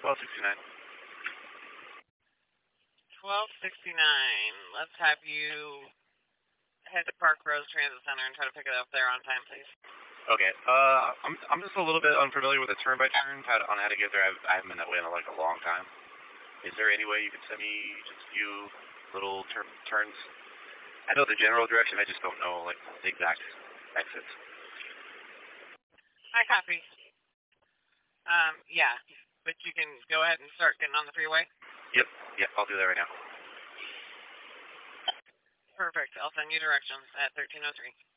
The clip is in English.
1269. 1269. Let's have you head to Park Rose Transit Center and try to pick it up there on time, please. Okay. I'm just a little bit unfamiliar with the turn by turn on how to get there. I haven't been that way in like a long time. Is there any way you could send me just a few little turns? I know the general direction. I just don't know like the exact exits. I copy. Yeah, but you can go ahead and start getting on the freeway. Yep. I'll do that right now. Perfect. I'll send you directions at 1303.